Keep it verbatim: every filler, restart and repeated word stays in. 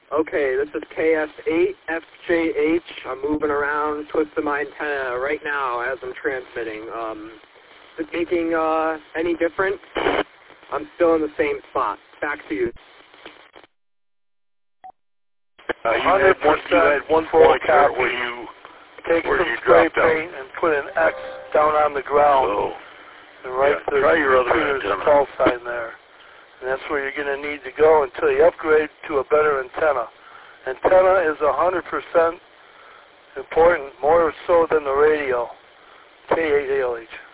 Okay, this is K S eight F J H. I'm moving around, twisting my antenna right now as I'm transmitting. Um, is it making uh, any difference? I'm still in the same spot. Back to you. Uh, you, had one, you had one point there where you take where some you spray dropped out. paint and put an X down on the ground. So, and right yeah, there, try your other there's a antenna. call sign there. And that's where you're going to need to go until you upgrade to a better antenna. Antenna is one hundred percent important, more so than the radio. K eight A L H.